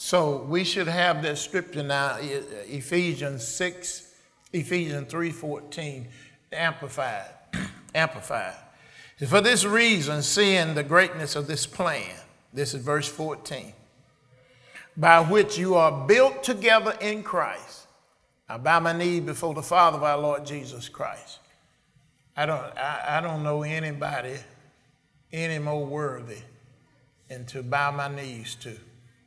So we should have that scripture now, Ephesians 3:14, amplified. Amplified. For this reason, seeing the greatness of this plan, this is verse 14, by which you are built together in Christ. I bow my knee before the Father of our Lord Jesus Christ. I don't know anybody any more worthy than to bow my knees to.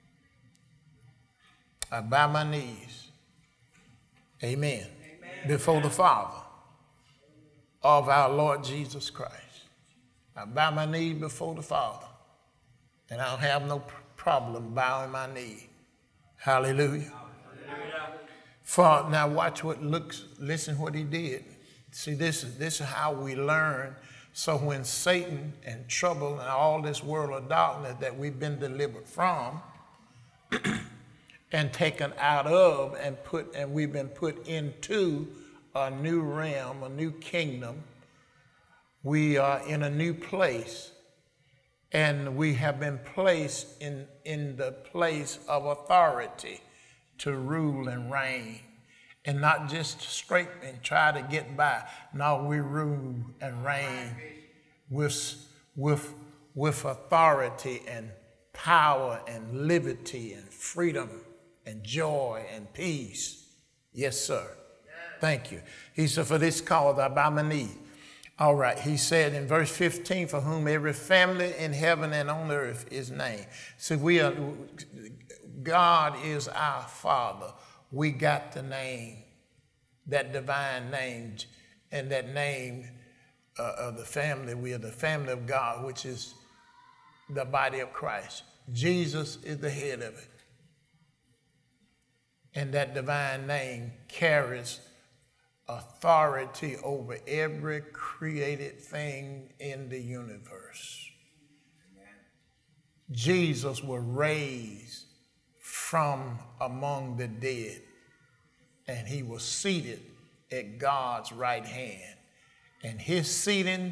I bow my knees, amen, before the Father of our Lord Jesus Christ. I bow my knee before the Father, and I don't have no problem bowing my knee. Hallelujah. For now, watch listen what he did. See, this is how we learn. So when Satan and trouble and all this world of darkness that we've been delivered from and taken out of and we've been put into a new realm, a new kingdom. We are in a new place, and we have been placed in the place of authority to rule and reign, and not just straight and try to get by. No, we rule and reign with authority and power and liberty and freedom and joy and peace. Yes, sir. Thank you. He said, for this cause I bow my knee. All right. He said in verse 15, for whom every family in heaven and on earth is named. So God is our Father. We got the name, that divine name, and that name of the family. We are the family of God, which is the body of Christ. Jesus is the head of it. And that divine name carries authority over every created thing in the universe. Jesus was raised from among the dead, and he was seated at God's right hand. And his seating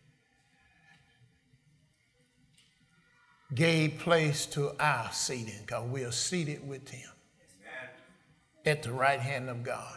gave place to our seating, because we are seated with him at the right hand of God.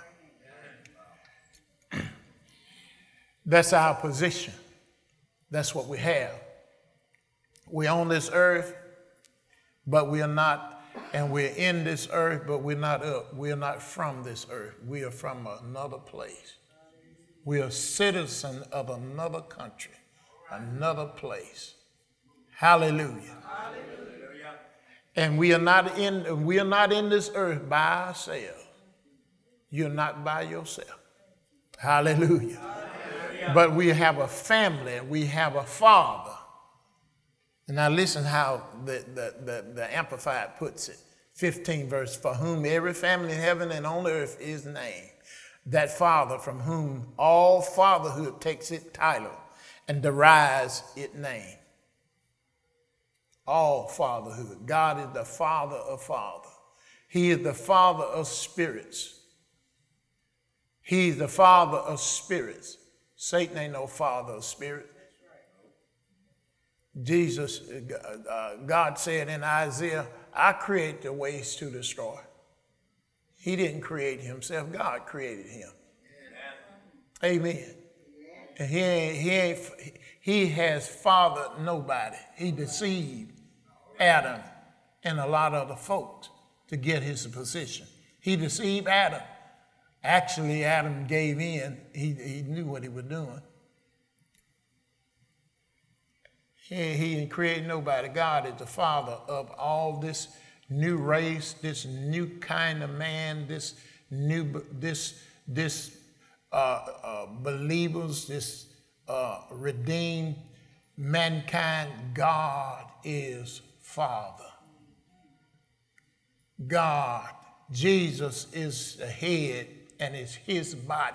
That's our position. That's what we have. We're on this earth, but we are not, and we're in this earth, but we're not up. We are not from this earth. We are from another place. We are citizens of another country, another place. Hallelujah. Hallelujah. And we are not in this earth by ourselves. You're not by yourself. Hallelujah. Hallelujah. But we have a family. We have a Father. And now listen how the Amplified puts it. 15 verse, for whom every family in heaven and on earth is named. That Father from whom all fatherhood takes its title and derives its name. All fatherhood. God is the Father of fathers. He is the Father of spirits. He's the Father of spirits. Satan ain't no father of spirit. Jesus, God said in Isaiah, I create the ways to destroy. He didn't create himself. God created him. Amen. And he has fathered nobody. He deceived Adam and a lot of other folks to get his position. He deceived Adam. Actually, Adam gave in. He knew what he was doing. He didn't create nobody. God is the Father of all this new race, this new kind of man, this believers, this redeemed mankind. God is Father. God, Jesus is the head, and it's his body.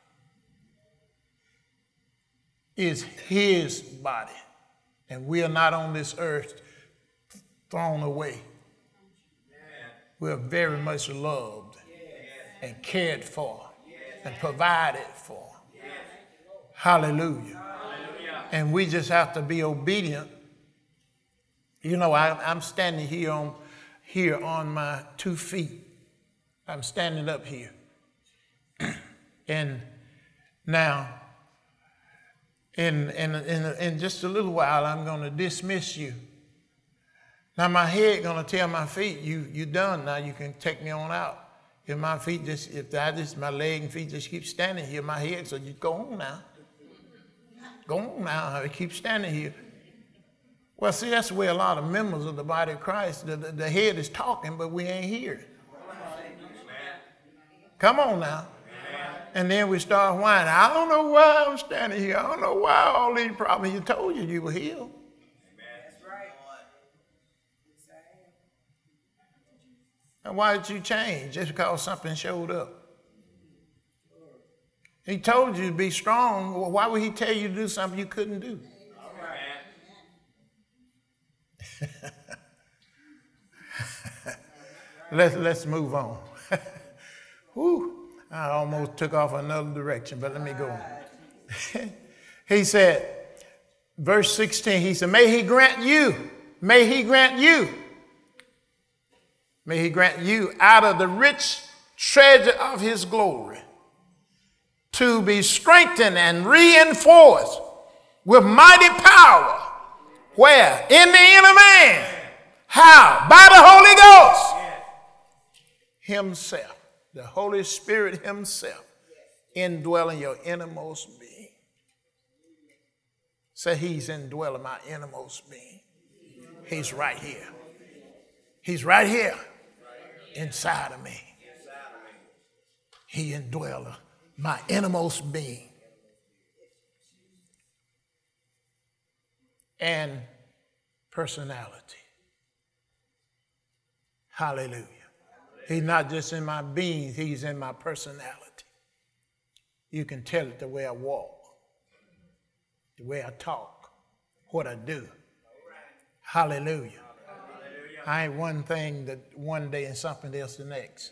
Is his body. And we are not on this earth thrown away. We are very much loved and cared for and provided for. Hallelujah. And we just have to be obedient. You know, I'm standing here here on my 2 feet. I'm standing up here. And now, in just a little while, I'm going to dismiss you. Now my head going to tell my feet, you done now. You can take me on out. If my feet my leg and feet just keep standing here, my head, so you go on now. Go on now. I keep standing here. Well, see, that's where a lot of members of the body of Christ, the head is talking, but we ain't hearing. Come on now. And then we start whining. I don't know why I'm standing here. I don't know why all these problems. You told you were healed. That's right. And why did you change? Just because something showed up. He told you to be strong. Well, why would he tell you to do something you couldn't do? Let's move on. Whew. I almost took off another direction, but let me go on. He said, verse 16, he said, may he grant you out of the rich treasure of his glory to be strengthened and reinforced with mighty power. Where? In the inner man. How? By the Holy Ghost. Himself. The Holy Spirit himself indwelling your innermost being. Say, he's indwelling my innermost being. He's right here. He's right here inside of me. He indwelling my innermost being. And personality. Hallelujah. He's not just in my being, he's in my personality. You can tell it the way I walk, the way I talk, what I do. Hallelujah. I ain't one thing that one day and something else the next.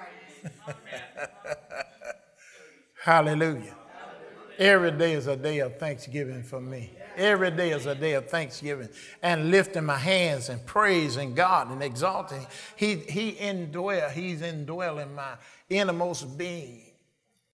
Hallelujah. Every day is a day of thanksgiving for me. Every day is a day of thanksgiving and lifting my hands and praising God and exalting. He's indwelling my innermost being.